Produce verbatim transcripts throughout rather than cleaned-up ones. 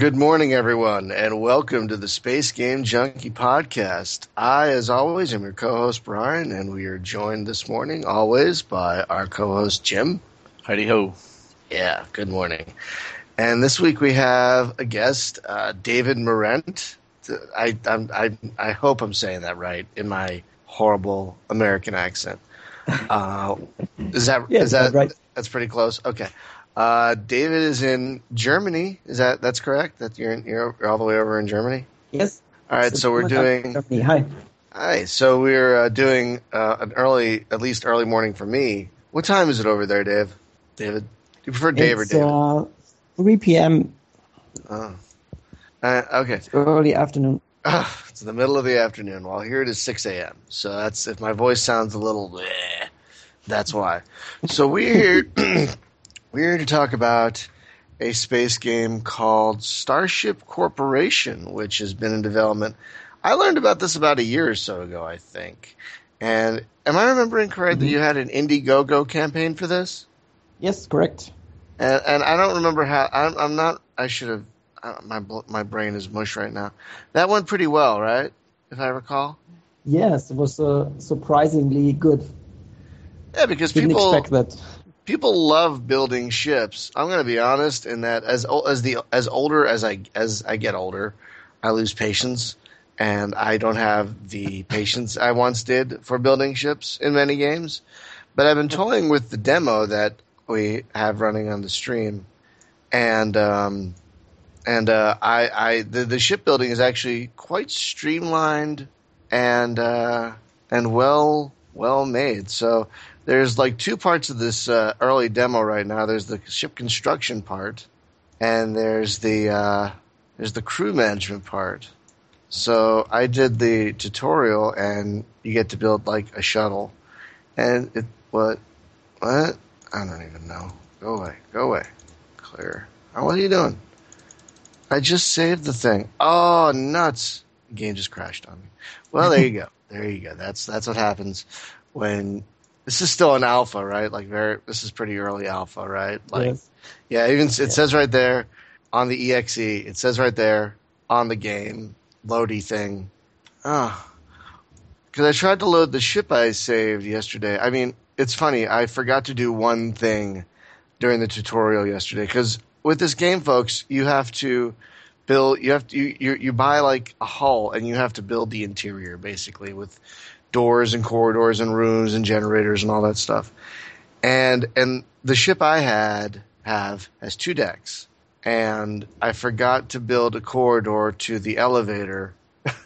Good morning, everyone, and welcome to the Space Game Junkie podcast. I, as always, am your co-host, Brian, and we are joined this morning, always, by our co-host, Jim. Heidi ho. Yeah, good morning. And this week we have a guest, uh, David Morent. I, I'm, I, I hope I'm saying that right in my horrible American accent. Uh, is that yeah, is that right? That's pretty close? Okay. Uh, David is in Germany. Is that that's correct? That you're in, you're all the way over in Germany? Yes. All right. So, so we're doing. Germany. Hi. Hi. So we're uh, doing uh, an early, at least early morning for me. What time is it over there, Dave? David, do you prefer Dave it's, or David? Uh, three p.m. Oh. Uh, okay. It's early afternoon. Uh, it's in the middle of the afternoon. Well, here it is six a.m. So that's if my voice sounds a little. Bleh, that's why. So we're here. We're here to talk about a space game called Starship Corporation, which has been in development. I learned about this about a year or so ago, I think. And am I remembering correct mm-hmm. that you had an Indiegogo campaign for this? Yes, correct. And, and I don't remember how. I'm, I'm not. I should have. Uh, my my brain is mush right now. That went pretty well, right? If I recall. Yes, it was uh, surprisingly good. Yeah, because Didn't people expect that. People love building ships. I'm going to be honest in that as as the as older as I as I get older, I lose patience, and I don't have the patience I once did for building ships in many games. But I've been toying with the demo that we have running on the stream, and um, and uh, I, I the, the shipbuilding is actually quite streamlined and uh, and well well made. So. There's like two parts of this uh, early demo right now. There's the ship construction part, and there's the uh, there's the crew management part. So I did the tutorial, and you get to build like a shuttle. And it what what I don't even know. Go away, go away, clear. Oh, what are you doing? I just saved the thing. Oh, nuts! The game just crashed on me. Well, there you go. There you go. That's that's what happens when. This is still an alpha, right? Like very. This is pretty early alpha, right? Like, yes. Yeah. Even it yeah. says right there on the E X E. It says right there on the game loady thing. Ah, oh. Because I tried to load the ship I saved yesterday. I mean, it's funny. I forgot to do one thing during the tutorial yesterday. Because with this game, folks, you have to build. You have to. You you, you buy like a hull, and you have to build the interior basically with. Doors and corridors and rooms and generators and all that stuff. And and the ship I had have has two decks. And I forgot to build a corridor to the elevator.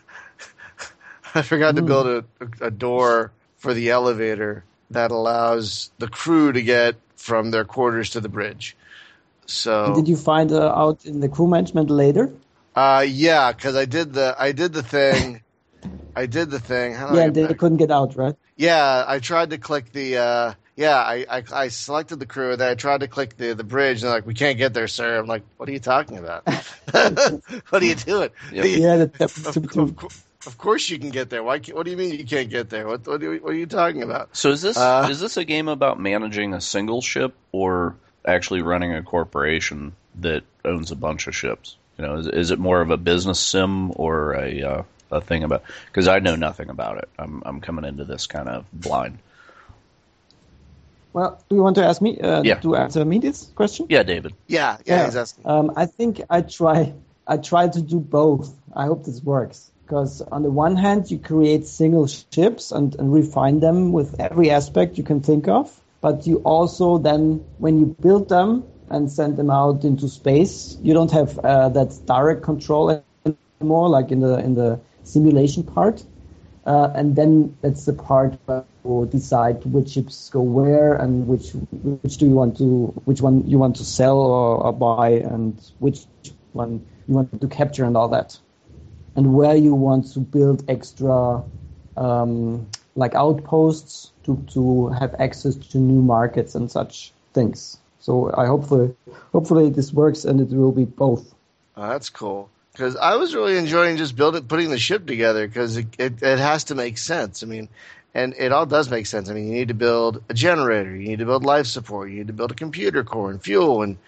I forgot Ooh. to build a, a door for the elevator that allows the crew to get from their quarters to the bridge. So Did you find uh, out in the crew management later? Uh yeah, because I did the I did the thing. I did the thing. How yeah, they back? couldn't get out, right? Yeah, I tried to click the. Uh, yeah, I, I I selected the crew. Then I tried to click the, the bridge, and they're like, "We can't get there, sir." I'm like, "What are you talking about? What are you doing?" Yep. Yeah, that, of, of, of, of course you can get there. Why? What do you mean you can't get there? What what, you, what are you talking about? So is this uh, is this a game about managing a single ship or actually running a corporation that owns a bunch of ships? You know, is, is it more of a business sim or a uh, a thing about, because I know nothing about it. I'm I'm coming into this kind of blind. Well, do you want to ask me uh, yeah. to answer me this question? Yeah, David. Yeah, yeah, yeah. he's asking. Um, I think I try I try to do both. I hope this works because on the one hand you create single ships and, and refine them with every aspect you can think of, but you also then when you build them and send them out into space, you don't have uh, that direct control anymore, like in the in the simulation part, uh, and then that's the part where you decide which ships go where and which which do you want to which one you want to sell or, or buy and which one you want to capture and all that, and where you want to build extra um, like outposts to to have access to new markets and such things. So I hopefully hopefully this works and it will be both. Oh, that's cool. Because I was really enjoying just building, putting the ship together because it, it, it has to make sense. I mean, and it all does make sense. I mean, you need to build a generator, you need to build life support, you need to build a computer core and fuel and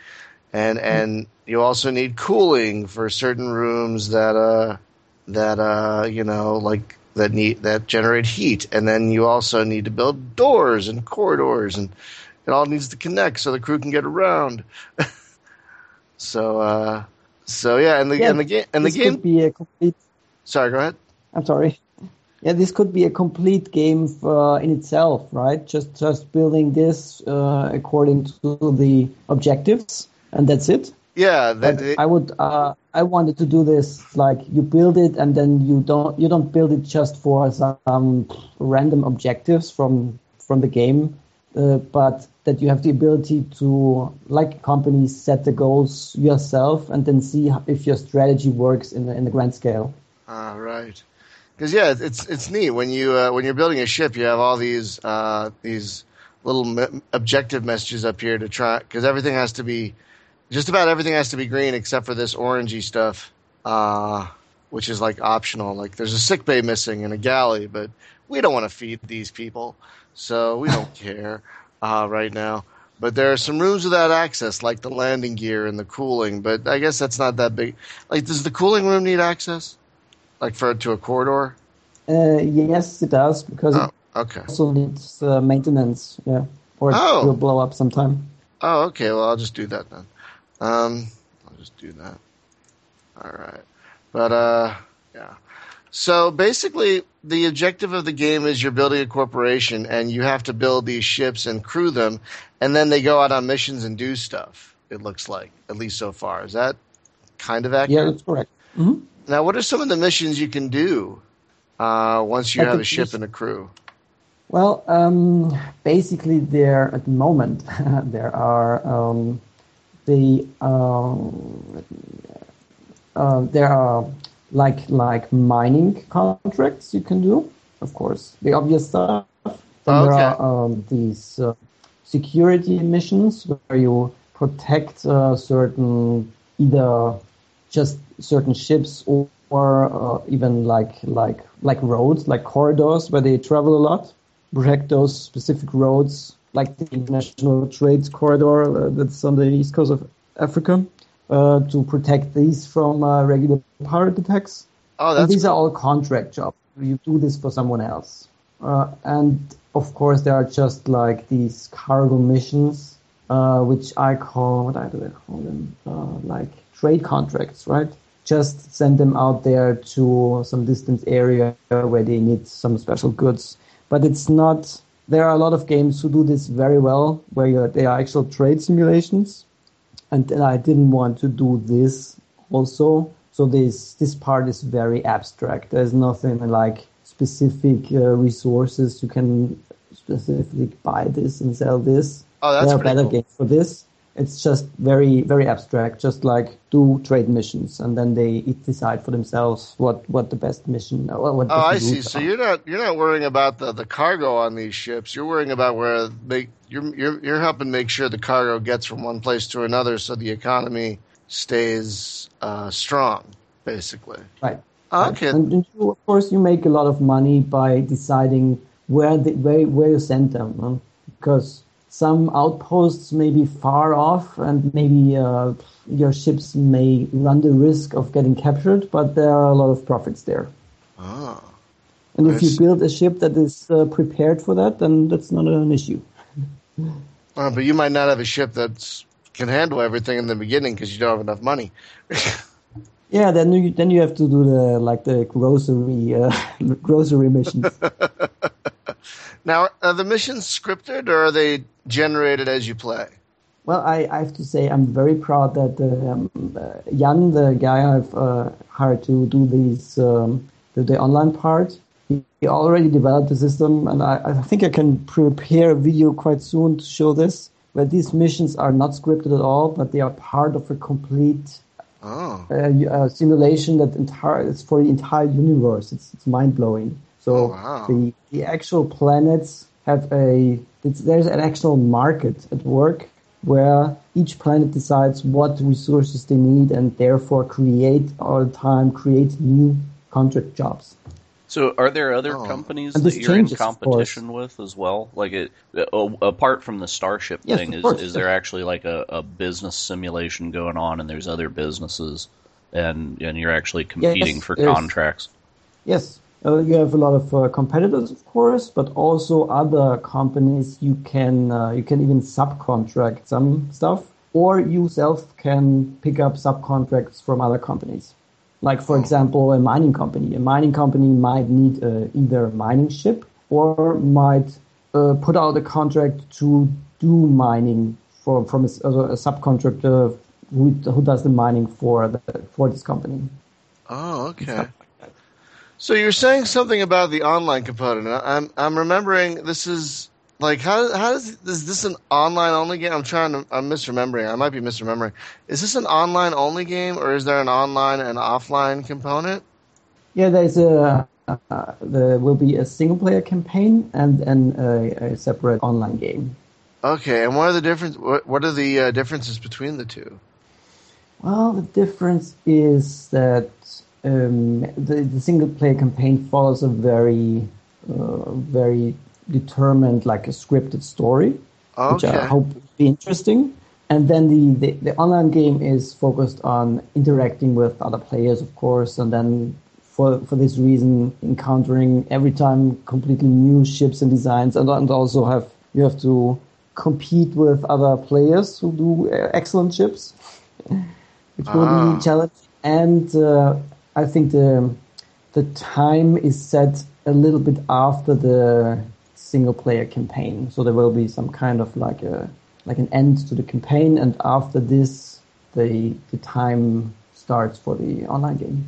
and and you also need cooling for certain rooms that uh that uh you know like that need that generate heat, and then you also need to build doors and corridors, and it all needs to connect so the crew can get around. so uh so yeah, and the Yeah, and the game and the this game. could be a complete. Sorry, go ahead. I'm sorry. Yeah, this could be a complete game for, in itself, right? Just just building this uh, according to the objectives, and that's it. Yeah, But that, I would, uh, I wanted to do this like you build it, and then you don't, you don't build it just for some random objectives from from the game, uh, but that you have the ability to, like companies, set the goals yourself, and then see if your strategy works in the in the grand scale. Ah, right. Because yeah, it's it's neat when you uh, when you're building a ship, you have all these uh, these little me- objective messages up here to try, because everything has to be, just about everything has to be green except for this orangey stuff, uh, which is like optional. Like there's a sick bay missing and a galley, but we don't want to feed these people, so we don't care uh, right now. But there are some rooms without access, like the landing gear and the cooling. But I guess that's not that big. Like, does the cooling room need access? Like for to a corridor? Uh, yes, it does, because Oh, it okay. also needs uh, maintenance. Yeah, or Oh. it will blow up sometime. Oh, okay. Well, I'll just do that then. Um, I'll just do that. All right. But uh, yeah. So basically, the objective of the game is you're building a corporation, and you have to build these ships and crew them, and then they go out on missions and do stuff. It looks like, at least so far. Is that kind of accurate? Yeah, that's correct. Mm-hmm. Now, what are some of the missions you can do uh, once you Like have the a ship mis- and a crew? Well, um, basically, there at the moment there are um, the um, uh, there are like like mining contracts you can do. Of course, the obvious stuff. Then Oh, there okay. are um, these uh, security missions where you protect uh, certain either just certain ships or, or uh, even like like like roads, like corridors where they travel a lot. Protect those specific roads, like the international trade corridor uh, that's on the east coast of Africa, uh, to protect these from uh, regular pirate attacks. Oh, And that's these are cool. all contract jobs. You do this for someone else. Uh, and of course, there are just like these cargo missions, uh, which I call, what do I call them? Uh, like trade contracts, right? Just send them out there to some distant area where they need some special goods. But it's not, there are a lot of games who do this very well, where you're, they are actual trade simulations. And, and I didn't want to do this also. So this this part is very abstract. There's nothing like specific uh, resources. You can specifically buy this and sell this. Oh, that's there are pretty better cool. games for this. It's just very, very abstract. Just like do trade missions, and then they decide for themselves what, what the best mission. Or what Oh, I best see. routes So are. you're not you're not worrying about the, the cargo on these ships. You're worrying about where they you're you're you're helping make sure the cargo gets from one place to another, so the economy stays uh, strong, basically. Right. Oh, okay. And, and you, of course, you make a lot of money by deciding where the, where where you send them, huh? Because some outposts may be far off, and maybe uh, your ships may run the risk of getting captured, but there are a lot of profits there. Oh. And I if you see. build a ship that is uh, prepared for that, then that's not an issue. Uh, but you might not have a ship that can handle everything in the beginning because you don't have enough money. Yeah, then you then you have to do the like the grocery uh, grocery missions. Now, are the missions scripted or are they generated as you play? Well, I, I have to say I'm very proud that um, uh, Jan, the guy I've uh, hired to do these um, the, the online part, he, he already developed the system, and I, I think I can prepare a video quite soon to show this, where these missions are not scripted at all, but they are part of a complete Oh. uh, uh, simulation that entire it's for the entire universe. It's it's mind blowing. So Oh, wow. the the actual planets have a it's, there's an actual market at work where each planet decides what resources they need and therefore create all the time create new contract jobs. So, are there other Oh. companies And that this you're in changes, of competition with as well? Like, it, uh, apart from the Starship Yes, thing, of is course. is there actually like a, a business simulation going on, and there's other businesses, and and you're actually competing Yes, for there's- contracts? Yes, uh, you have a lot of uh, competitors, of course, but also other companies. You can uh, you can even subcontract some stuff, or you yourself can pick up subcontracts from other companies. Like, for Oh. example, a mining company. A mining company might need uh, either a mining ship or might uh, put out a contract to do mining for from a, s- uh, a subcontractor who, who does the mining for the, for this company. Oh, and okay. stuff like that. So you're saying something about the online component. I- I'm I'm remembering this is like how how does is this an online only game? I'm trying to I'm misremembering. I might be misremembering. Is this an online only game or is there an online and offline component? Yeah, there's a uh, there will be a single player campaign and and a, a separate online game. Okay, and what are the difference? What what are the uh, differences between the two? Well, the difference is that um, the, the single player campaign follows a very uh, very determined, like a scripted story, which I Okay. hope will be interesting. And then the, the, the online game is focused on interacting with other players, of course, and then for for this reason, encountering every time completely new ships and designs, and, and also have you have to compete with other players who do uh, excellent ships, which will Ah. be challenging. And uh, I think the the time is set a little bit after the single player campaign, so there will be some kind of like a like an end to the campaign, and after this, the the time starts for the online game.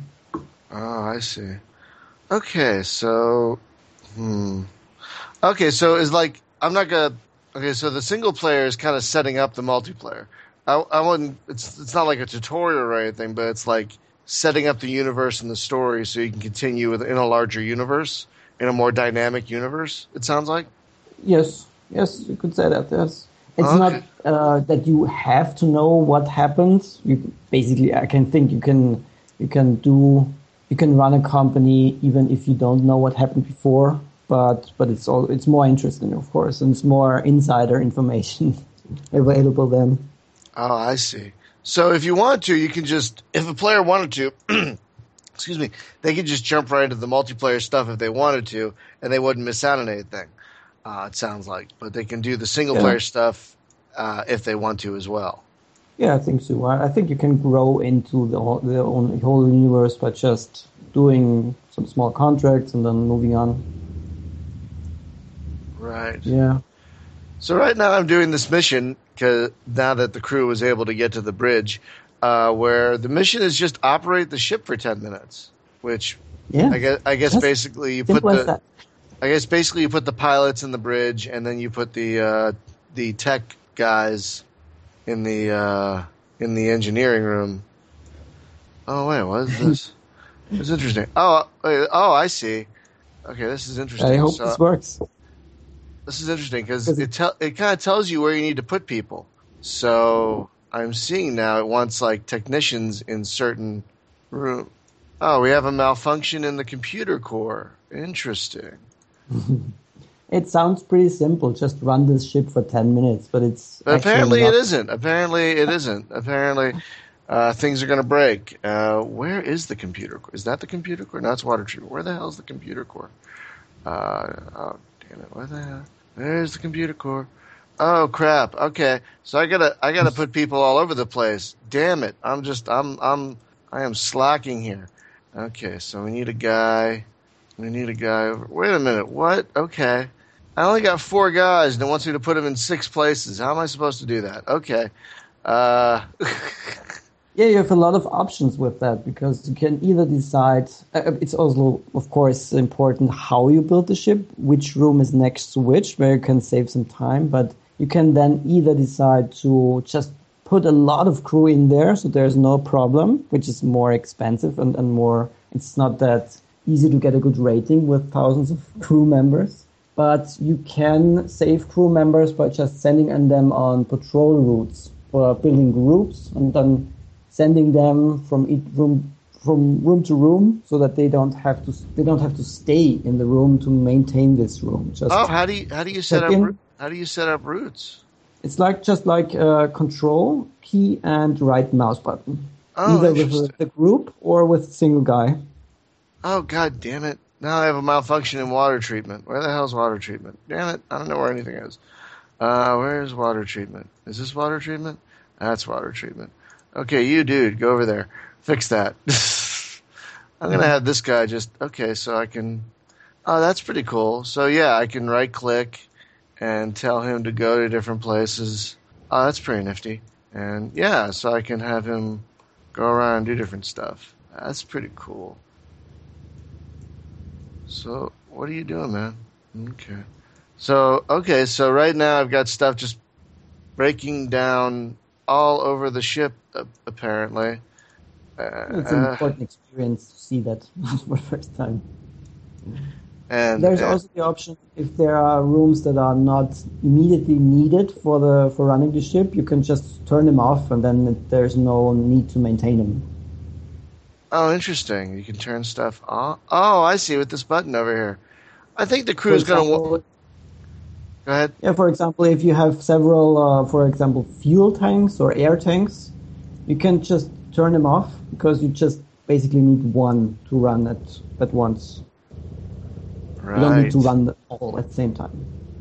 Oh, I see. Okay, so hmm. Okay, so it's like I'm not gonna. Okay, so the single player is kind of setting up the multiplayer. I, I wouldn't. It's it's not like a tutorial or anything, but it's like setting up the universe and the story so you can continue with in a larger universe, in a more dynamic universe. It sounds like. Yes, yes, you could say that. Yes, it's Okay. not uh, that you have to know what happened. You basically, I can think you can you can do you can run a company even if you don't know what happened before. But but it's all it's more interesting, of course, and it's more insider information available then. Oh, I see. So if you want to, you can just if a player wanted to. Excuse me. They could just jump right into the multiplayer stuff if they wanted to, and they wouldn't miss out on anything. Uh, it sounds like, but they can do the single Yeah. player stuff uh, if they want to as well. Yeah, I think so. I I think you can grow into the whole, the own, whole universe by just doing some small contracts and then moving on. Right. Yeah. So right now I'm doing this mission because now that the crew was able to get to the bridge, uh, where the mission is just operate the ship for ten minutes, which Yeah. I guess I guess Just basically you put simple as the that. I guess basically you put the pilots in the bridge and then you put the uh, the tech guys in the uh, in the engineering room. Oh wait, what is this? It's interesting. Oh, wait, oh, I see. Okay, this is interesting. I hope So, this works. This is interesting because Because it te- it kind of tells you where you need to put people. So I'm seeing now it wants like technicians in certain room. Oh, we have a malfunction in the computer core. Interesting. It sounds pretty simple. Just run this ship for ten minutes, but it's But actually apparently not. it isn't. Apparently it isn't. Apparently uh, things are going to break. Uh, where is the computer core? Is that the computer core? No, it's water treatment. Where the hell is the computer core? Uh, oh, damn it. Where the hell? There's the computer core. Oh crap. Okay. So I gotta I gotta put people all over the place. Damn it. I'm just I'm I'm I am slacking here. Okay, so we need a guy. We need a guy over. Wait a minute. What? Okay. I only got four guys and it wants me to put them in six places. How am I supposed to do that? Okay. Uh Yeah, you have a lot of options with that because you can either decide. Uh, it's also, of course, important how you build the ship, which room is next to which, where you can save some time. But you can then either decide to just put a lot of crew in there, so there's no problem, which is more expensive and, and more. It's not that easy to get a good rating with thousands of crew members. But you can save crew members by just sending them on patrol routes or building groups and then sending them from each room from room to room, so that they don't have to they don't have to stay in the room to maintain this room. Just Oh, how do you how do you set check up in. roo- how do you set up routes? It's like just like uh, control key and right mouse button, Oh, either with interesting. the group or with single guy. Oh, god damn it! Now I have a malfunction in water treatment. Where the hell's water treatment? Damn it! I don't know where anything is. Uh, where's water treatment? Is this water treatment? That's water treatment. Okay, you dude, go over there. Fix that. I'm gonna have this guy just okay, so I can. Oh, that's pretty cool. So yeah, I can right click and tell him to go to different places. Oh, that's pretty nifty. And yeah, so I can have him go around and do different stuff. That's pretty cool. So what are you doing, man? Okay. So okay, so right now I've got stuff just breaking down all over the ship, uh, apparently. It's an Uh, important experience to see that for the first time. and There's uh, also the option if there are rooms that are not immediately needed for the for running the ship, you can just turn them off, and then it, there's no need to maintain them. oh, interesting. You can turn stuff off. Oh, I see with this button over here. I think the For crew's gonna. Wa- example, go ahead. yeah, for example, if you have several, uh, for example, fuel tanks or air tanks, you can just turn them off because you just basically need one to run at at once. Right. You don't need to run them all at the same time.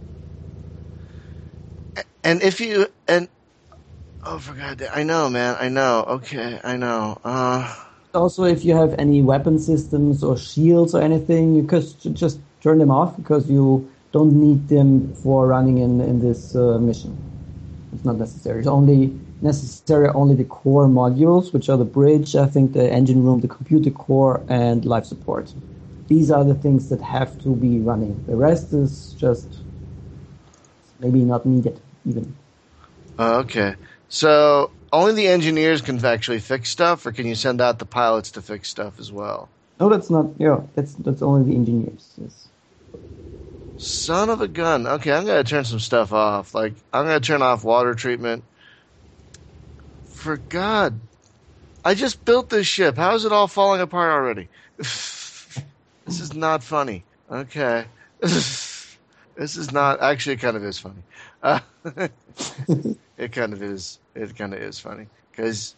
And if you and oh, for God, I know, man. I know. Okay, I know. Uh, Also, if you have any weapon systems or shields or anything, you could ju- just turn them off because you don't need them for running in in this uh, mission. It's not necessary. It's only necessary only the core modules, which are the bridge, I think, the engine room, the computer core, and life support. These are the things that have to be running. The rest is just maybe not needed even. okay. So only the engineers can actually fix stuff, or can you send out the pilots to fix stuff as well? No, that's not. Yeah, that's that's only the engineers. Yes. Son of a gun. Okay, I'm gonna turn some stuff off. Like I'm gonna turn off water treatment. For God, I just built this ship. How is it all falling apart already? This is not funny. Okay. This is not actually. It kind of is funny. Uh, it kind of is. It kind of is funny because.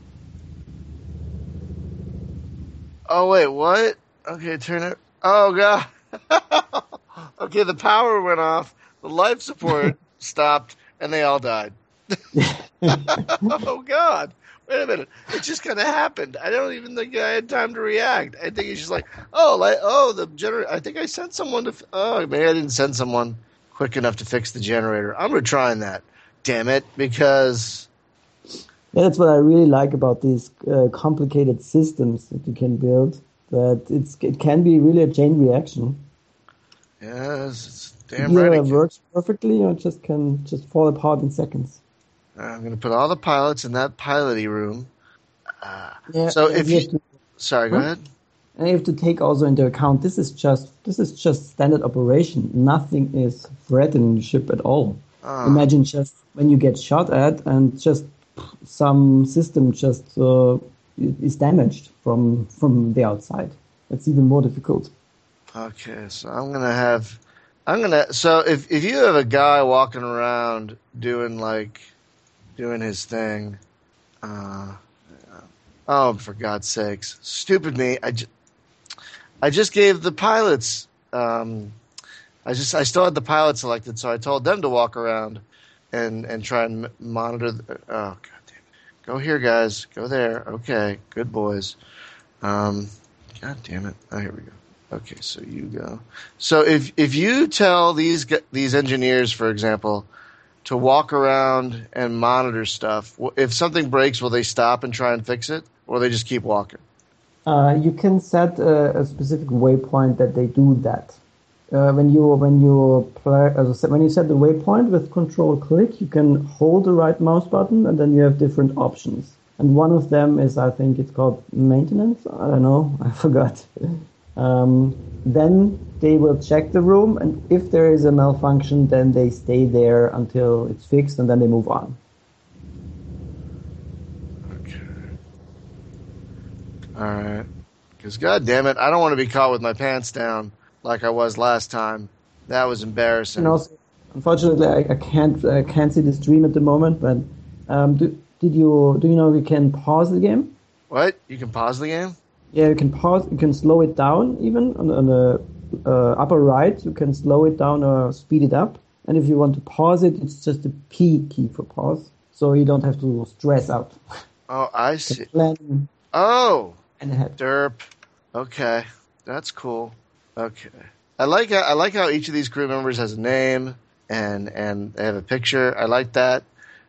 Oh wait, what? Okay, turn it. Oh God. Okay, the power went off. The life support stopped, and they all died. Oh God. Wait a minute. It just kind of happened. I don't even think I had time to react. I think it's just like, oh, like, oh, the generator. I think I sent someone to. Oh, maybe I didn't send someone quick enough to fix the generator. I'm retrying that. Damn it, because Yeah, that's what I really like about these uh, complicated systems that you can build. That it's it can be really a chain reaction. yes, it's damn Either right. it It works perfectly or it just can just fall apart in seconds. I'm going to put all the pilots in that piloty room. Uh, Yeah. so and if you you, have to, sorry, go Huh? ahead. and you have to take also into account this is just this is just standard operation. Nothing is threatening the ship at all. Oh, Imagine just when you get shot at and just some system just uh, is damaged from from the outside. That's even more difficult. okay, so I'm going to have. I'm gonna. So if if you have a guy walking around doing like, doing his thing, uh, oh for God's sakes, stupid me! I just, I just gave the pilots. Um, I just I still had the pilots selected, so I told them to walk around, and and try and m- monitor. The, oh God damn it! Go here, guys. Go there. Okay, good boys. Um, God damn it! Oh, here we go. Okay, so you go. So if if you tell these gu- these engineers, for example, to walk around and monitor stuff, wh- if something breaks, will they stop and try and fix it, or will they just keep walking? Uh, you can set a, a specific waypoint that they do that. Uh, when you when you play, as I said, when you set the waypoint with Control click, you can hold the right mouse button, and then you have different options. And one of them is, I think it's called maintenance. I don't know, I forgot. Um, then they will check the room, and if there is a malfunction, then they stay there until it's fixed, and then they move on. Okay. All right. Because, God damn it, I don't want to be caught with my pants down like I was last time. That was embarrassing. And also, unfortunately, I, I can't I can't see the stream at the moment. But um, do, did you do you know you can pause the game? What? You can pause the game? Yeah, you can pause. You can slow it down even on, on the uh, upper right. You can slow it down or speed it up. And if you want to pause it, it's just the P key for pause, so you don't have to stress out. Oh, I see. Plan Oh, and ahead. derp. Okay, that's cool. Okay, I like how, I like how each of these crew members has a name and and they have a picture. I like that.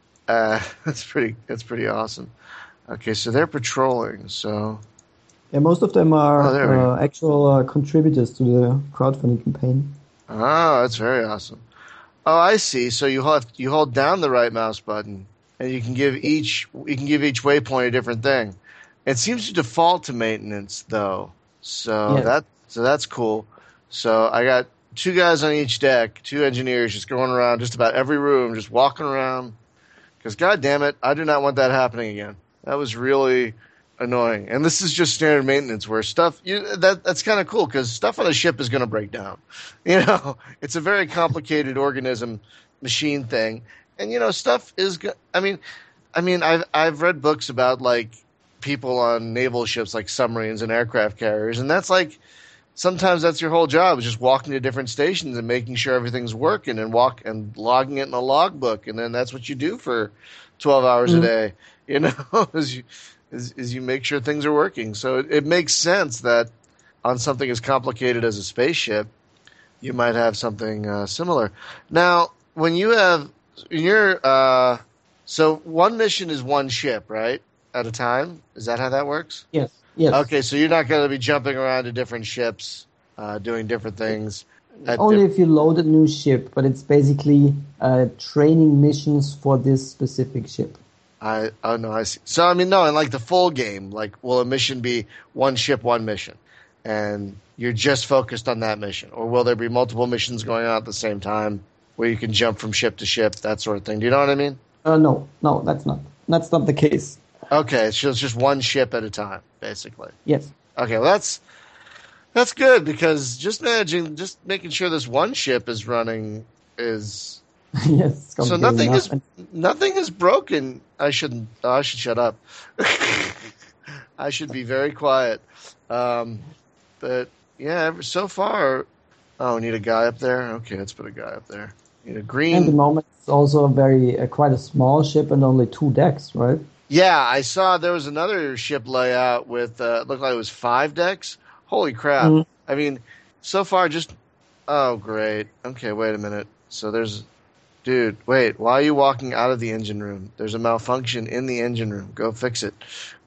Uh, that's pretty. That's pretty awesome. Okay, so they're patrolling. So Yeah, most of them are Oh, there we uh, actual uh, contributors to the crowdfunding campaign. oh, that's very awesome. Oh, I see. So you hold you hold down the right mouse button, and you can give each you can give each waypoint a different thing. It seems to default to maintenance though, so Yes. that so that's cool. So I got two guys on each deck, two engineers just going around just about every room, just walking around. Because God damn it, I do not want that happening again. That was really annoying. And this is just standard maintenance where stuff you, that that's kind of cool because stuff on a ship is going to break down. You know, it's a very complicated organism machine thing, and you know, stuff is. go- I mean, I mean, I've I've read books about like people on naval ships, like submarines and aircraft carriers, and that's like sometimes that's your whole job is just walking to different stations and making sure everything's working and walk and logging it in a logbook, and then that's what you do for twelve hours Mhm. a day. You know, is you is, is you make sure things are working. So it, it makes sense that on something as complicated as a spaceship, you might have something uh, similar. Now, when you have when you're uh, so one mission is one ship, right, at a time. Is that how that works? Yes. Yes. Okay, so you're not going to be jumping around to different ships, uh, doing different things. at Only diff- if you load a new ship, but it's basically uh, training missions for this specific ship. I oh no, I see. So I mean, no, in like the full game, like will a mission be one ship, one mission, and you're just focused on that mission, or will there be multiple missions going on at the same time where you can jump from ship to ship, that sort of thing? Do you know what I mean? Uh, no, no, that's not. That's not the case. Okay, it's just, just one ship at a time, basically. Yes. Okay, well that's that's good because just managing, just making sure this one ship is running is Yes. It's so complicated nothing enough. is And nothing is broken. I shouldn't. Oh, I should shut up. I should be very quiet. Um, but yeah, so far, oh, we need a guy up there. Okay, let's put a guy up there. Need a At the green. moment, it's also a very uh, quite a small ship and only two decks, right? Yeah, I saw there was another ship layout with uh, it looked like it was five decks. Holy crap! Mhm. I mean, so far just. Oh, great. Okay, wait a minute. So there's. Dude, wait. Why are you walking out of the engine room? There's a malfunction in the engine room. Go fix it.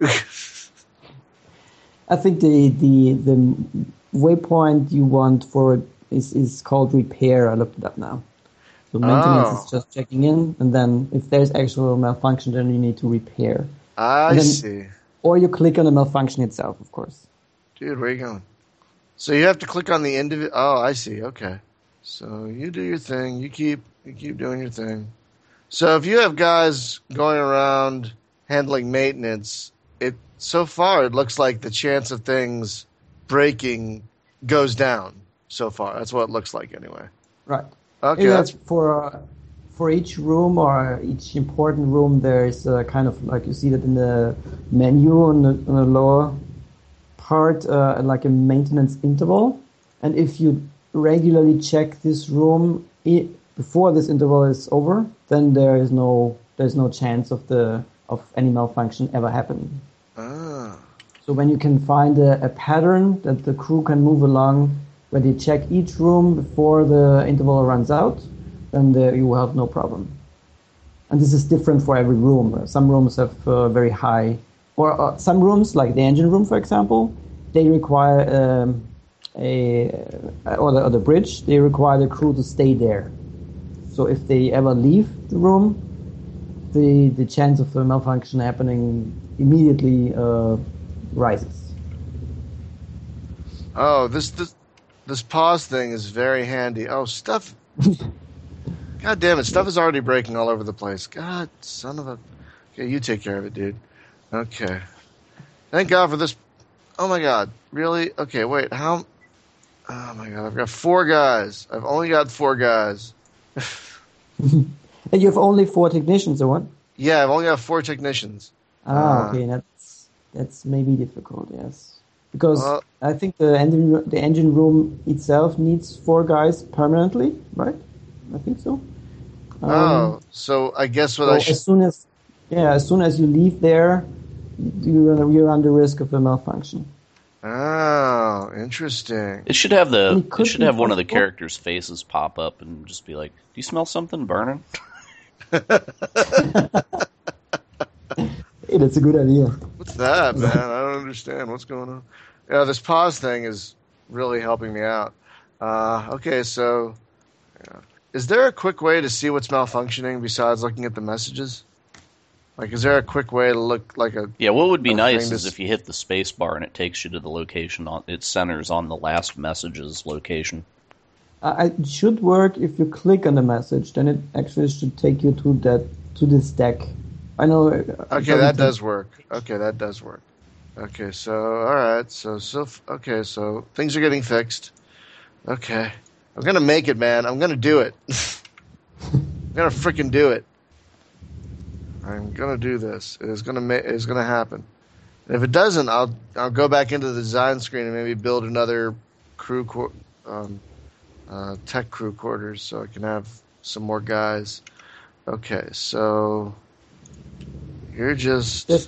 I think the the the waypoint you want for it is is called repair. I looked it up now. So maintenance Oh. is just checking in, and then if there's actual malfunction, then you need to repair, I And then- see. or you click on the malfunction itself, of course. Dude, where are you going? So you have to click on the individual. Oh, I see. Okay. So you do your thing. You keep you keep doing your thing. So if you have guys going around handling maintenance, it so far it looks like the chance of things breaking goes down. So far, that's what it looks like anyway. Right. Okay. Yeah, That's, for uh, for each room or each important room, there is a kind of like you see that in the menu on the, on the lower part, uh, like a maintenance interval. And if you regularly check this room i- before this interval is over, then there is no there's no chance of the of any malfunction ever happening. ah. So when you can find a, a pattern that the crew can move along, where they check each room before the interval runs out, then the, you will have no problem. And this is different for every room. Some rooms have uh, very high, or uh, some rooms, like the engine room, for example, they require um, a or the, or the bridge. They require the crew to stay there. So if they ever leave the room, the the chance of the malfunction happening immediately uh, rises. Oh, this this this pause thing is very handy. Oh, stuff. God damn it! Stuff is already breaking all over the place. God, son of a. Okay, you take care of it, dude. Okay. Thank God for this Oh my god, really? Okay, wait, how... Oh my god, I've got four guys. I've only got four guys. And you have only four technicians, or what? Yeah, I've only got four technicians. Ah, Uh, okay, that's that's maybe difficult, yes. Because Well- I think the engine the engine room itself needs four guys permanently, right? I think so. Um, oh, so I guess what so I should... as soon as yeah, as soon as you leave there, you're you're under risk of a malfunction. Oh, interesting. It should have the. It It, could should be have one of the possible. characters' faces pop up and just be like, "Do you smell something burning?" Hey, that's a good idea. What's that, man? I don't understand. What's going on? Yeah, this pause thing is really helping me out. Uh, okay, so yeah. Is there a quick way to see what's malfunctioning besides looking at the messages? Like, is there a quick way to look like a... Yeah, what would be I'm nice trying is to- if you hit the space bar and it takes you to the location on it centers on the last message's location. Uh, it should work if you click on the message. Then it actually should take you to that to this deck. I know. uh, Okay, that does work. Okay, that does work. Okay, so, alright, so, so, okay, so, things are getting fixed. Okay. I'm gonna make it, man. I'm gonna do it. I'm gonna freaking do it. I'm gonna do this. It is gonna ma- it is gonna happen. And if it doesn't, I'll I'll go back into the design screen and maybe build another crew qu- um, uh, tech crew quarters so I can have some more guys. Okay, so you're just Yes.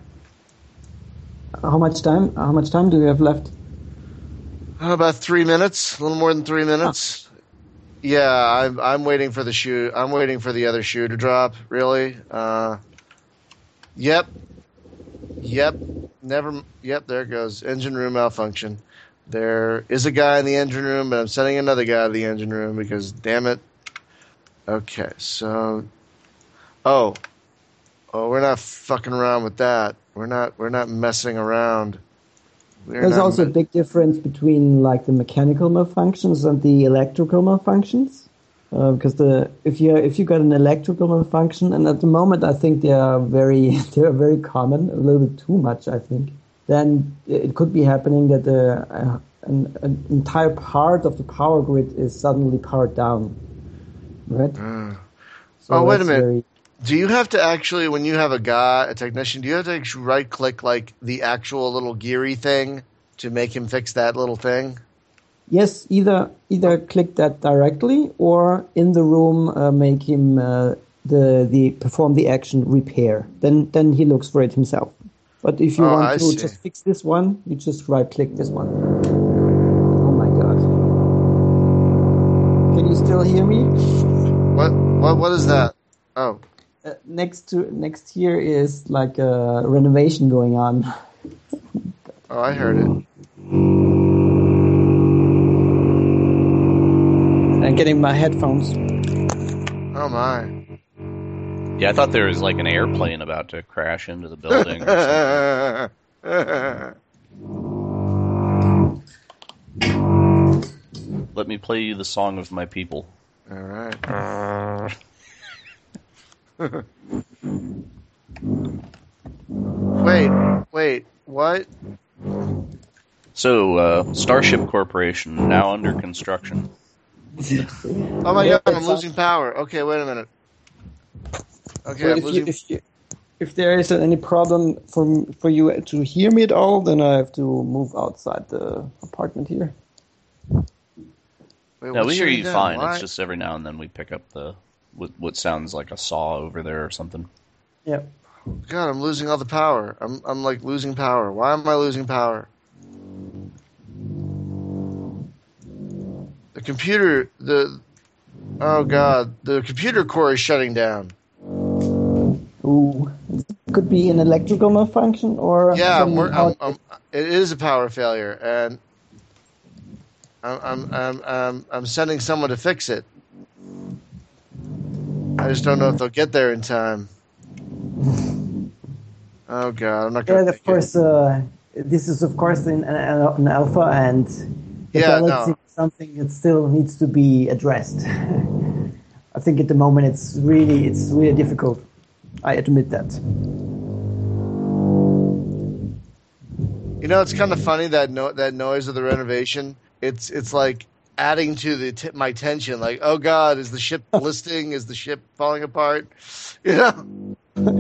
How much time? How much time do you have left? oh, about three minutes, a little more than three minutes. Yeah, I'm I'm waiting for the shoe. I'm waiting for the other shoe to drop. Really? Uh, yep, yep. Never. Yep. There it goes. Engine room malfunction. There is a guy in the engine room, but I'm sending another guy to the engine room because, damn it. Okay, so, oh, oh, we're not fucking around with that. We're not. We're not messing around. We're There's not also a me- big difference between like the mechanical malfunctions and the electrical malfunctions. Uh, because the if you if you got an electrical malfunction, and at the moment I think they are very they are very common, a little bit too much I think. Then it could be happening that the uh, an, an entire part of the power grid is suddenly powered down, right? Uh, So oh, wait a that's minute. very- Do you have to actually, when you have a guy, a technician, do you have to actually right click like the actual little geary thing to make him fix that little thing? Yes, either either click that directly or in the room uh, make him uh, the the perform the action repair. Then then he looks for it himself. But if you Oh, want I to see. just fix this one, you just right click this one. Oh my god! Can you still hear me? What? What? What is that? Oh, Uh, next to next here is like a renovation going on. oh, I heard it. I'm getting my headphones. Oh my. Yeah, I thought there was like an airplane about to crash into the building or something. Let me play you the song of my people. All right. Wait, wait. What? So, uh, Starship Corporation, now under construction. Oh my Yeah, god, I'm it's losing power. Okay, wait a minute. Okay, So I'm if you, losing. if you if there is any problem for for you to hear me at all, then I have to move outside the apartment here. Wait, No, what's we hear shutting you down? fine. Why? It's just every now and then we pick up the what, what sounds like a saw over there or something. Yeah. God, I'm losing all the power. I'm I'm like losing power. Why am I losing power? The computer, the oh god, the computer core is shutting down. Ooh, it could be an electrical malfunction or Yeah, some I'm, wor- out- I'm, I'm, it is a power failure, and I'm I'm I'm I'm, I'm sending someone to fix it. I just don't know if they'll get there in time. Oh god, I'm not yeah, gonna. of course. Uh, this is of course an, an, an alpha, and the Yeah, balancing no. is something that still needs to be addressed. I think at the moment it's really it's really difficult. I admit that. You know, it's kind of funny that no, that noise of the renovation. It's it's like adding to the t- my tension. Like, oh God, is the ship listing? Is the ship falling apart? You know.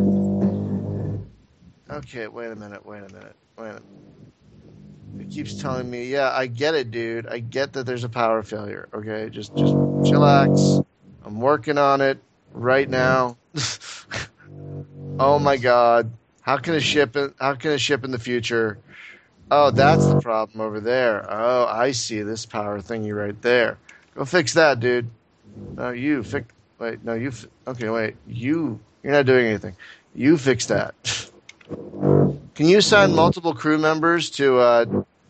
Okay, wait a minute. Wait a minute. Wait a minute. It keeps telling me, yeah, I get it, dude. I get that there's a power failure. Okay, just just chillax. I'm working on it right now. Oh my God, how can a ship in, how can a ship in the future? Oh, that's the problem over there. Oh, I see this power thingy right there. Go fix that, dude. No, you fix. Wait, no, you. Fi- okay, wait. You. You're not doing anything. You fix that. Can you assign multiple crew members to uh,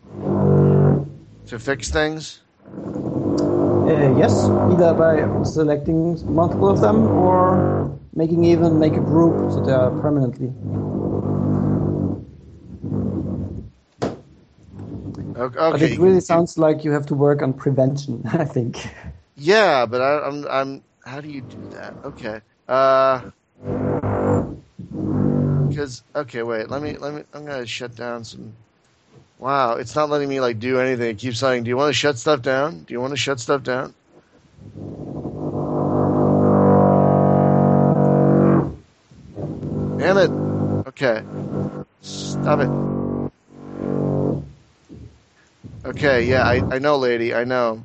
to fix things? Uh, yes, either by selecting multiple of them or making even make a group so they are permanently. Okay, But it really sounds like you have to work on prevention, I think. Yeah, but I, I'm I'm. How do you do that? Okay. Uh. Because okay, wait. Let me let me. I'm gonna shut down some. Wow, it's not letting me like do anything. It keeps saying, "Do you want to shut stuff down? Do you want to shut stuff down?" Damn it! Okay, stop it. Okay, yeah, I I know, lady. I know.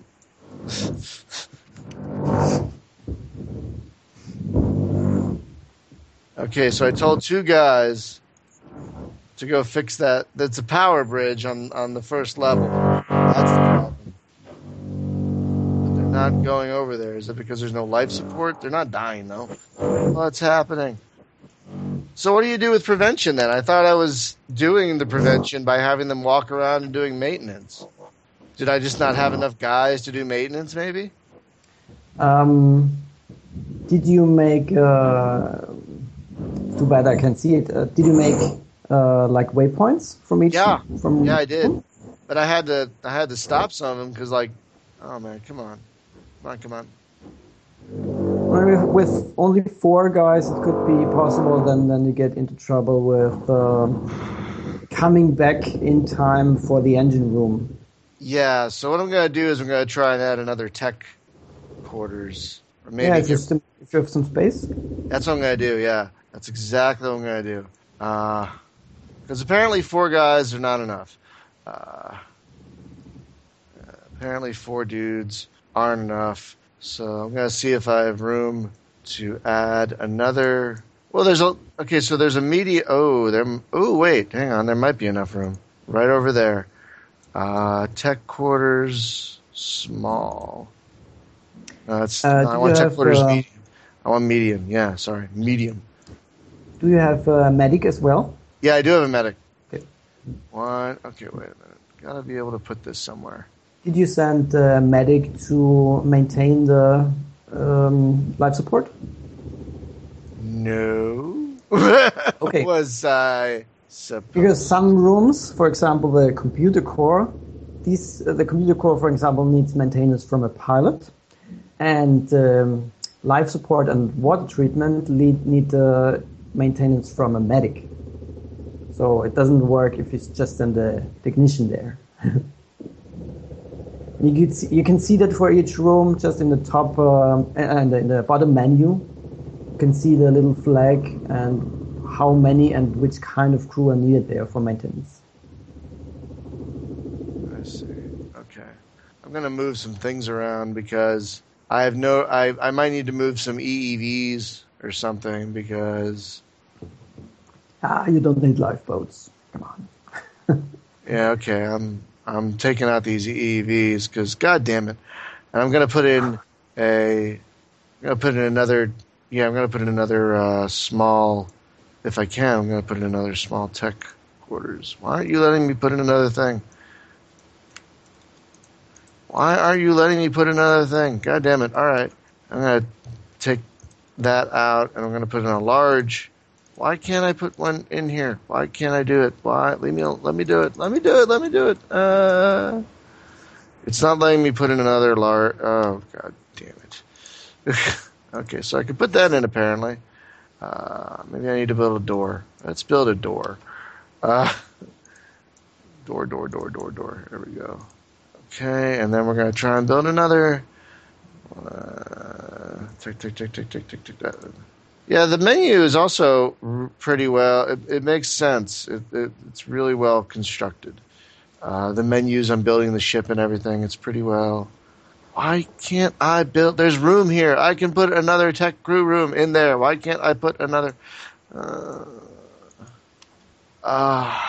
Okay, so I told two guys to go fix that. That's a power bridge on, on the first level. That's the problem. But they're not going over there. Is it because there's no life support? They're not dying, though. What's happening? So what do you do with prevention, then? I thought I was doing the prevention by having them walk around and doing maintenance. Did I just not have enough guys to do maintenance, maybe? Um, did you make... Uh, too bad I can't see it. Uh, did you make uh, like waypoints from each? Yeah, from yeah, I did. But I had to, I had to stop some of them because, like, oh man, come on, come on, come on. Well, with only four guys, it could be possible. Then, then you get into trouble with um, coming back in time for the engine room. Yeah. So what I'm gonna do is I'm gonna try and add another tech quarters, or maybe Yeah, if, get, some, if you have some space. that's what I'm gonna do. Yeah, that's exactly what I'm gonna do. Because uh, apparently four guys are not enough. Uh, apparently four dudes aren't enough. So I'm gonna see if I have room to add another. Well, there's a okay. So there's a media. Oh, there. Oh, wait, hang on. There might be enough room right over there. Uh, tech quarters, small. No, that's. Uh, no, I do want you tech have, quarters uh, medium. I want medium. Yeah, sorry, medium. Do you have a medic as well? Yeah, I do have a medic. Okay. One. Okay, wait a minute. Gotta be able to put this somewhere. Did you send a medic to maintain the um, life support? No. Okay. Was I supposed? Because some rooms, for example, the computer core, these uh, the computer core, for example, needs maintenance from a pilot, and um, life support and water treatment lead, need uh, maintenance from a medic. So it doesn't work if it's just in the technician there. You can see, you can see that for each room, just in the top uh, and in the bottom menu, you can see the little flag and how many and which kind of crew are needed there for maintenance. I see. Okay, I'm gonna move some things around because I have no. I I might need to move some E E Vs or something because. Ah, you don't need lifeboats. Come on. Yeah. Okay. I'm. I'm taking out these E E Vs because, god damn it, and I'm gonna put in a, I'm gonna put in another, yeah, I'm gonna put in another uh, small, if I can, I'm gonna put in another small tech quarters. Why aren't you letting me put in another thing? Why are you letting me put in another thing? God damn it! All right, I'm gonna take that out and I'm gonna put in a large. Why can't I put one in here? Why can't I do it? Why? Leave me. Let me do it. Let me do it. Let me do it. Uh, it's not letting me put in another large. Oh god damn it. Okay, so I can put that in apparently. Uh, maybe I need to build a door. Let's build a door. Uh, Door, door, door, door, door. There we go. Okay, and then we're going to try and build another. Uh, tick, tick, tick, tick, tick, tick, tick. Yeah, the menu is also pretty well. It, it makes sense. It, it, it's really well constructed. Uh, the menus on building the ship and everything, it's pretty well. Why can't I build? There's room here. I can put another tech crew room in there. Why can't I put another? Uh, uh,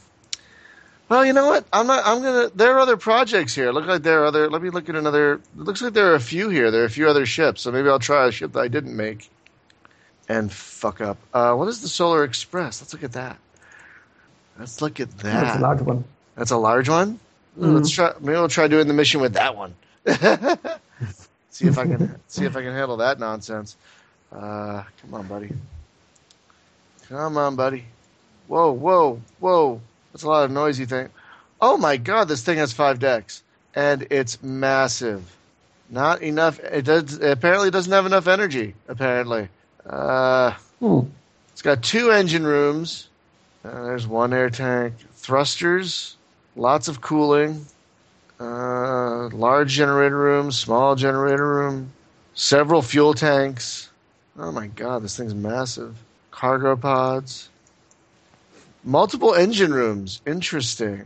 well, you know what? I'm not. I'm gonna. There are other projects here. Look like there are other. Let me look at another. It looks like there are a few here. There are a few other ships. So maybe I'll try a ship that I didn't make and fuck up. Uh, what is the Solar Express? Let's look at that. Let's look at that. That's a large one. That's a large one. Ooh, mm-hmm. Let's try. Maybe we'll try doing the mission with that one. see if I can see if I can handle that nonsense. Uh, come on, buddy. Come on, buddy. Whoa, whoa, whoa. That's a lot of noisy thing. Oh my God, this thing has five decks, and it's massive. Not enough. It does. It apparently doesn't have enough energy. Apparently, uh, hmm. It's got two engine rooms. Uh, there's one air tank, thrusters, lots of cooling. Uh, large generator room, small generator room, several fuel tanks. Oh my God, this thing's massive. Cargo pods. Multiple engine rooms. Interesting.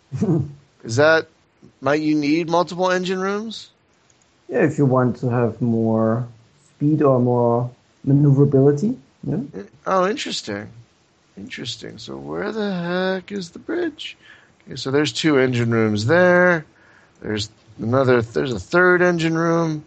Is that, might you need multiple engine rooms? Yeah, if you want to have more speed or more maneuverability. Yeah. Oh, interesting. Interesting. So where the heck is the bridge? Okay, so there's two engine rooms there. There's another. There's a third engine room.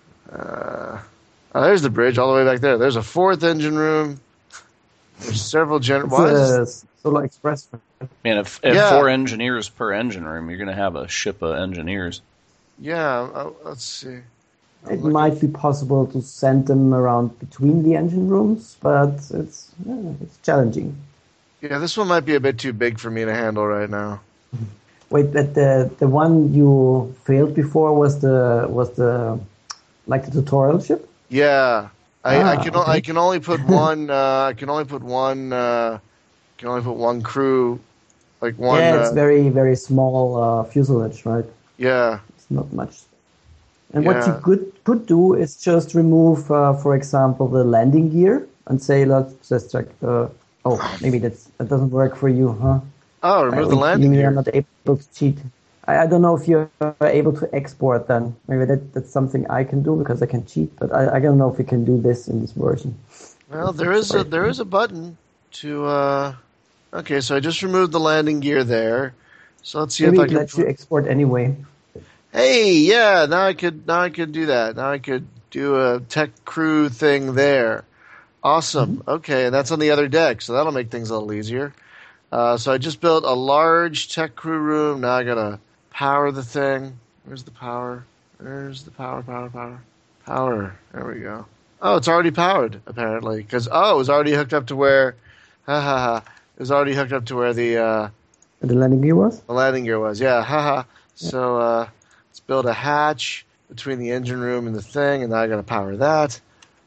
Uh, oh, there's the bridge all the way back there. There's a fourth engine room. There's several gen. Why is Solar Express? Man, if, if yeah. four engineers per engine room, you're going to have a ship of engineers. Yeah. Uh, let's see. I'm it looking. might be possible to send them around between the engine rooms, but it's yeah, it's challenging. Yeah, this one might be a bit too big for me to handle right now. Wait, but the the one you failed before was the was the like the tutorial ship? Yeah, I, ah, I can okay. I can only put one. Uh, I can only put one. Uh, can only put one crew, like one. Yeah, it's uh, very very small uh, fuselage, right? Yeah, it's not much. And yeah. what you could could do is just remove, uh, for example, the landing gear and say, let's just check the. Oh, maybe that's that doesn't work for you, huh? Oh, remove I, the landing gear. I'm not able to cheat. I, I don't know if you're able to export then. Maybe that, that's something I can do because I can cheat, but I, I don't know if we can do this in this version. Well, there is a there is a button to. Uh... Okay, so I just removed the landing gear there. So let's see Maybe if I it can. lets you export anyway. Hey, yeah, now I could now I could do that. Now I could do a tech crew thing there. Awesome. Mm-hmm. Okay, and that's on the other deck, so that'll make things a little easier. Uh, so I just built a large tech crew room. Now I gotta power the thing. Where's the power? Where's the power, power, power? Power. There we go. Oh, it's already powered, apparently. Because, oh, it was already hooked up to where... Ha, ha, ha. It was already hooked up to where the... Uh, the landing gear was? The landing gear was, yeah. Ha, ha. Yeah. So, uh, let's build a hatch between the engine room and the thing, and now I gotta power that.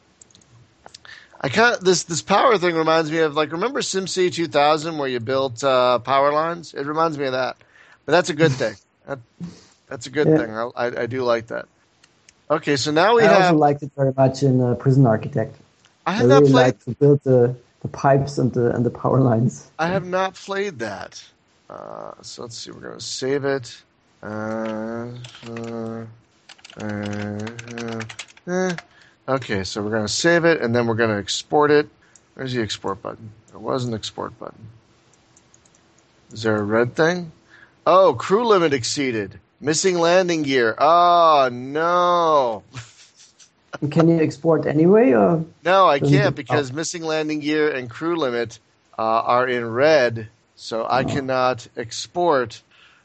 I kind of, this this power thing reminds me of, like, remember SimCity two thousand where you built uh, power lines? It reminds me of that, but that's a good thing. That, that's a good yeah. thing. I, I I do like that. Okay, so now we I have. I also liked it very much in uh, Prison Architect. I have I not really played. Liked to build the, the pipes and the and the power lines. I have not played that. Uh, so let's see. We're gonna save it. Uh, uh, uh, uh, Okay, so we're going to save it, and then we're going to export it. Where's the export button? There was an export button. Is there a red thing? Oh, crew limit exceeded. Missing landing gear. Oh, no. Can you export anyway? Or no, I can't because missing landing gear and crew limit uh, are in red, so I oh. cannot export.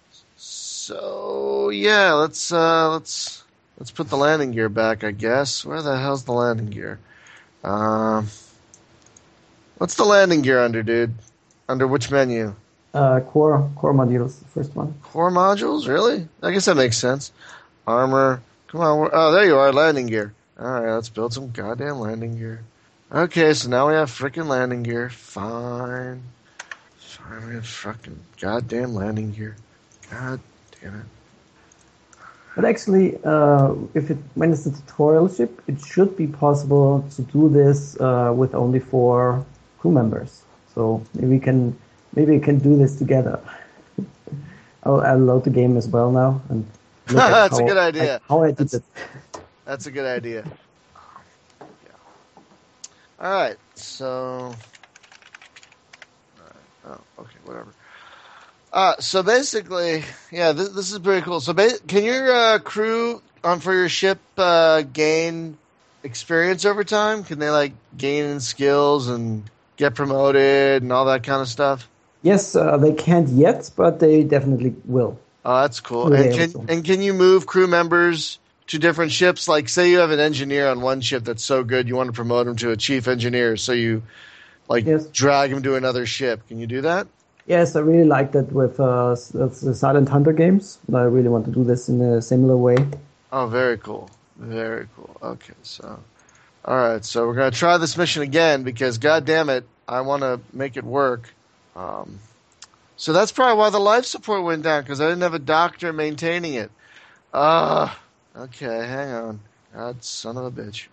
So, yeah, let's uh, let's... Let's put the landing gear back, I guess. Where the hell's the landing gear? Um, what's the landing gear under, dude? Under which menu? Uh, core core modules, the first one. Core modules? Really? I guess that makes sense. Armor. Come on. Oh, there you are, landing gear. All right, let's build some goddamn landing gear. Okay, so now we have freaking landing gear. Fine. Primary fucking goddamn landing gear. God damn it. But actually, uh, if it when it's a tutorial ship, it should be possible to do this uh, with only four crew members. So maybe we can maybe we can do this together. I'll, I'll load the game as well now and look at That's how, a good idea. like, how I did That's, it. that's a good idea. Yeah. All right. So. Oh, okay, whatever. Uh, so basically, yeah, this, this is pretty cool. So, ba- can your uh, crew on for your ship uh, gain experience over time? Can they like gain in skills and get promoted and all that kind of stuff? Yes, uh, they can't yet, but they definitely will. Oh, that's cool. Will And be able can to. and can you move crew members to different ships? Like, say you have an engineer on one ship that's so good, you want to promote him to a chief engineer, so you like Yes. drag him to another ship. Can you do that? Yes, I really like that with uh, s- that's the Silent Hunter games. And I really want to do this in a similar way. Oh, very cool. Very cool. Okay, so. All right, so we're going to try this mission again because, god damn it, I want to make it work. Um, so that's probably why the life support went down, because I didn't have a doctor maintaining it. Ah, okay, hang on. God, son of a bitch.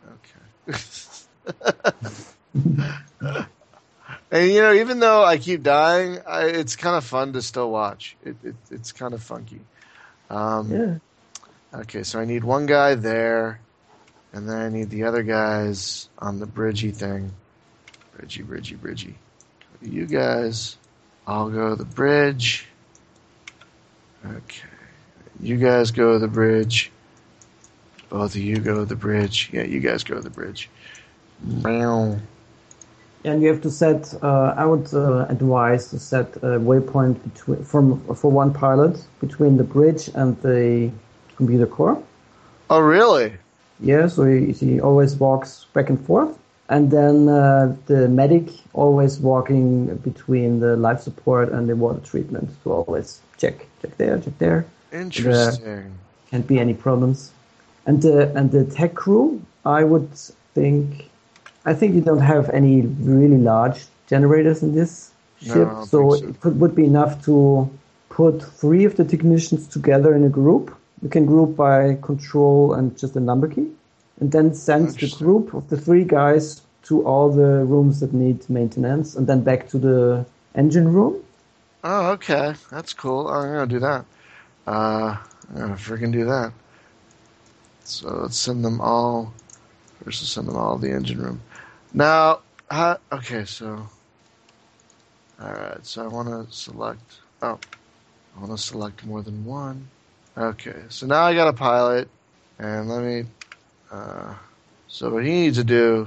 Okay. And, you know, even though I keep dying, I, it's kind of fun to still watch. It, it, it's kind of funky. Um, Yeah. Okay, so I need one guy there, and then I need the other guys on the bridgey thing. Bridgey, bridgey, bridgey. You guys, I'll go to the bridge. Okay. You guys go to the bridge. Both of you go to the bridge. Yeah, you guys go to the bridge. Meow. And you have to set. Uh, I would uh, advise to set a waypoint between from for one pilot between the bridge and the computer core. Oh, really? Yeah, so he, he always walks back and forth, and then uh, the medic always walking between the life support and the water treatment to always check, check there, check there. Interesting. Can't be any problems. And the and the tech crew, I would think. I think you don't have any really large generators in this No, ship, I don't so, think so. it could, would be enough to put three of the technicians together in a group. We can group by control and just a number key, and then send the Interesting. group of the three guys to all the rooms that need maintenance, and then back to the engine room. Oh, okay. That's cool. I'm going to do that. Uh, I'm going to freaking do that. So let's send them all. First, let's send them all to the engine room. Now, how, okay, so. Alright, so I want to select. Oh, I want to select more than one. Okay, so now I got a pilot. And let me. Uh, so what he needs to do.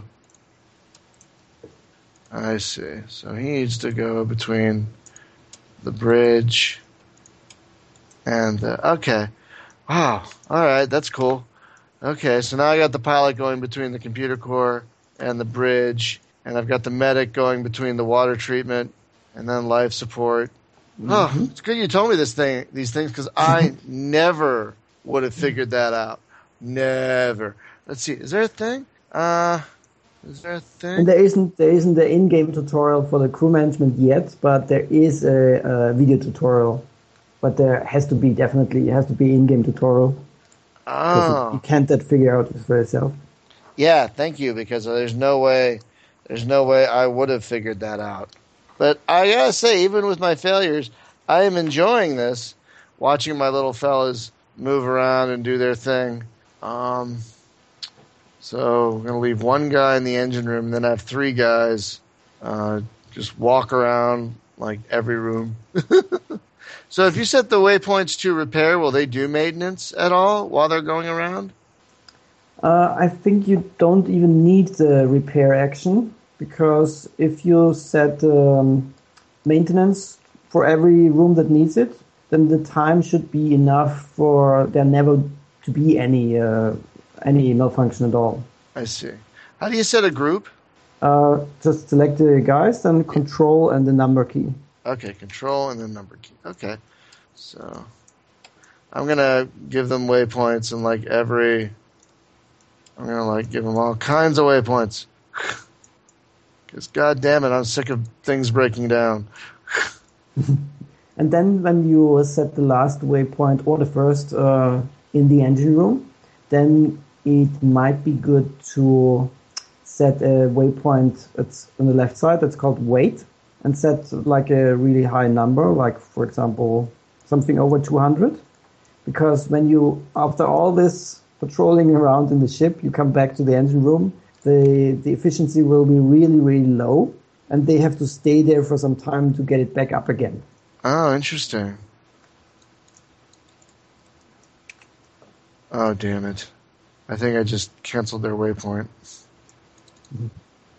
I see. So he needs to go between the bridge and the. Okay. Wow. Alright, that's cool. Okay, so now I got the pilot going between the computer core and the bridge, and I've got the medic going between the water treatment and then life support. Oh, it's good you told me this thing, these things, because I never would have figured that out. Never. Let's see. Is there a thing? Uh, is there a thing? And there isn't there isn't the in-game tutorial for the crew management yet, but there is a, a video tutorial. But there has to be definitely it has to be in-game tutorial. Oh. You can't that figure out for yourself. Yeah, thank you, because there's no way, there's no way I would have figured that out. But I gotta say, even with my failures, I am enjoying this, watching my little fellas move around and do their thing. Um, so we're gonna leave one guy in the engine room, and then have three guys uh, just walk around like every room. So if you set the waypoints to repair, will they do maintenance at all while they're going around? Uh, I think you don't even need the repair action, because if you set um, maintenance for every room that needs it, then the time should be enough for there never to be any uh, any malfunction at all. I see. How do you set a group? Uh, just select the guys, then control and the number key. Okay, control and then number key. Okay. So I'm going to give them waypoints and like every I'm going to like give them all kinds of waypoints. Cuz god damn it, I'm sick of things breaking down. And then when you set the last waypoint or the first uh, in the engine room, then it might be good to set a waypoint that's on the left side that's called wait, and set like a really high number, like for example something over two hundred. Because when you, after all this patrolling around in the ship, you come back to the engine room, the the efficiency will be really, really low, and they have to stay there for some time to get it back up again. Oh, interesting. Oh, damn it. I think I just canceled their waypoint. Mm-hmm.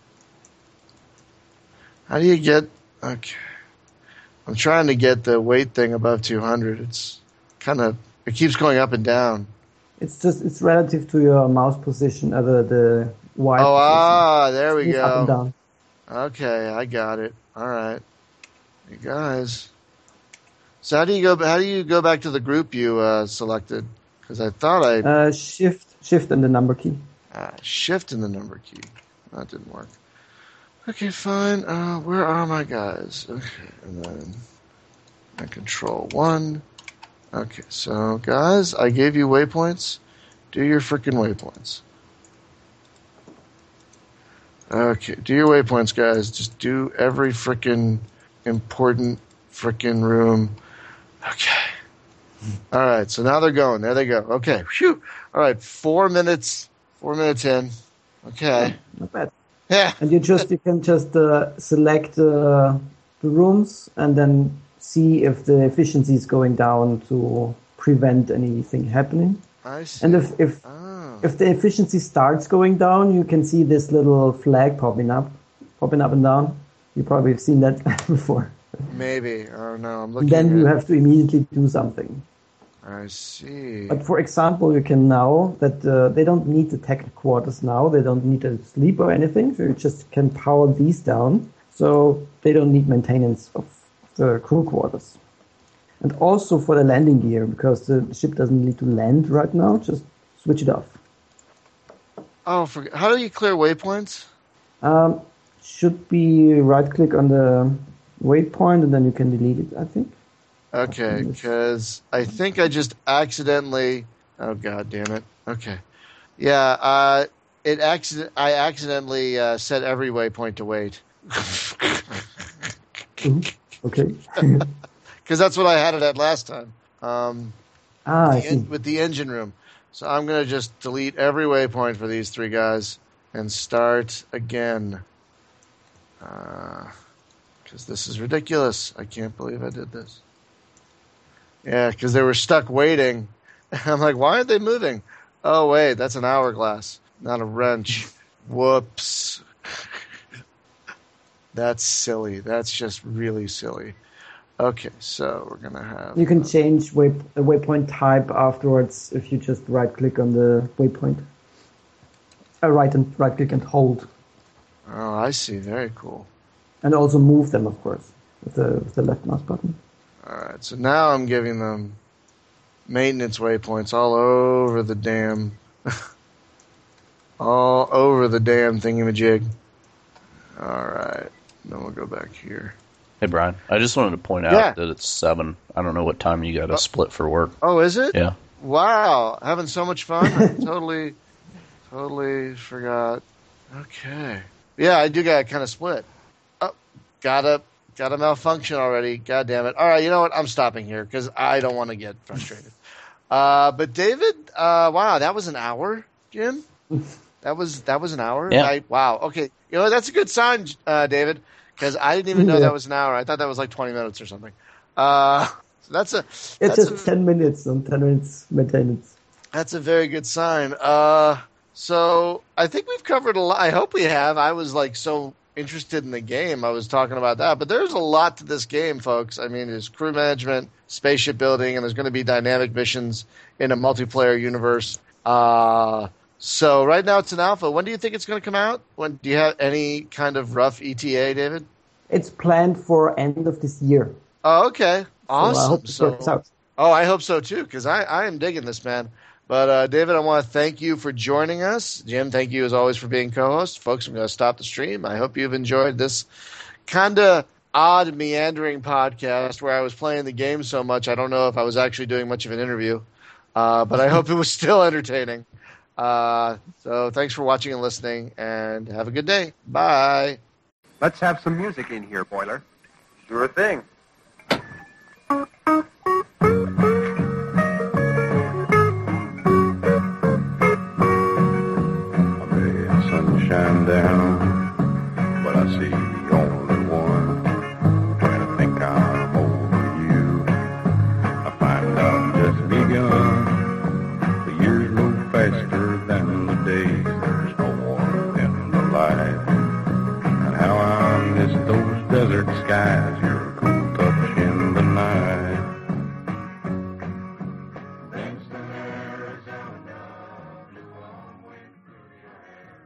How do you get... Okay. I'm trying to get the weight thing above two hundred. It's kind of... It keeps going up and down. It's just... It's relative to your mouse position, uh, the, the Y Oh, position. ah, there we It's go. up and down. Okay, I got it. All right. You guys... So how do you go? How do you go back to the group you uh, selected? Because I thought I uh, shift, shift, and the number key. ah, shift in the number key. That didn't work. Okay, fine. Uh, where are my guys? Okay, and then I control one. Okay, so guys, I gave you waypoints. Do your freaking waypoints. Okay, do your waypoints, guys. Just do every freaking important freaking room. Okay. All right. So now they're going. There they go. Okay. Phew. All right. Four minutes. Four minutes in. Okay. Not bad. Yeah. And you just you can just uh, select uh, the rooms and then see if the efficiency is going down to prevent anything happening. I see. And if if oh. if the efficiency starts going down, you can see this little flag popping up, popping up and down. You probably have seen that before. Maybe. Oh no, I'm looking. Then you at... have to immediately do something. I see. But for example, you can now that uh, they don't need the tech quarters now. They don't need to sleep or anything. So you just can power these down. So they don't need maintenance of the crew quarters. And also for the landing gear, because the ship doesn't need to land right now. Just switch it off. Oh, for... how do you clear waypoints? Um, should be right click on the waypoint and then you can delete it, I think. Okay, because I think I just accidentally. Oh god damn it! Okay, yeah. Uh, it accident. I accidentally uh, set every waypoint to wait. Mm-hmm. Okay. Because that's what I had it at last time. Um, ah, I the see. en- with the engine room. So I'm gonna just delete every waypoint for these three guys and start again. Because uh, this is ridiculous. I can't believe I did this. Yeah, because they were stuck waiting. I'm like, why aren't they moving? Oh, wait, that's an hourglass, not a wrench. Whoops. That's silly. That's just really silly. Okay, so we're going to have... You can change way, the waypoint type afterwards if you just right-click on the waypoint. Uh, right and right-click and hold. Oh, I see. Very cool. And also move them, of course, with the, with the left mouse button. All right, so now I'm giving them maintenance waypoints all over the damn, all over the damn thingamajig. All right, then we'll go back here. Hey, Brian, I just wanted to point out Yeah. that it's seven. I don't know what time you got to Oh. split for work. Oh, is it? Yeah. Wow, having so much fun. I totally, totally forgot. Okay. Yeah, I do got kind of split. Oh, got a got a malfunction already. God damn it. All right, you know what? I'm stopping here because I don't want to get frustrated. Uh, but David, uh, wow, that was an hour, Jim. That was that was an hour. Yeah. I, wow. Okay. You know that's a good sign, uh, David, because I didn't even know Yeah. that was an hour. I thought that was like twenty minutes or something. Uh, so that's a It's that's just a, ten minutes and ten minutes maintenance. That's a very good sign. Uh, so I think we've covered a lot. I hope we have. I was like so interested in the game. I was talking about that, but there's a lot to this game, folks. I mean, there's crew management, spaceship building, and there's going to be dynamic missions in a multiplayer universe. Uh, so right now it's an alpha. When do you think it's going to come out? When do you have any kind of rough E T A, David? It's planned for end of this year. Oh, okay. Awesome. So I hope it So- works out. Oh, I hope so too, because I, I am digging this, man. But uh, David, I want to thank you for joining us. Jim, thank you as always for being co-host. Folks, I'm going to stop the stream. I hope you've enjoyed this kind of odd, meandering podcast where I was playing the game so much, I don't know if I was actually doing much of an interview, uh, but I hope it was still entertaining. Uh, so thanks for watching and listening, and have a good day. Bye. Let's have some music in here, Boiler. Sure thing. Sunshine down, but I see the only one trying to think I'm over you. I find I've just begun. The years move faster than the days. There's no warmth in the light, and how I miss those desert skies. You're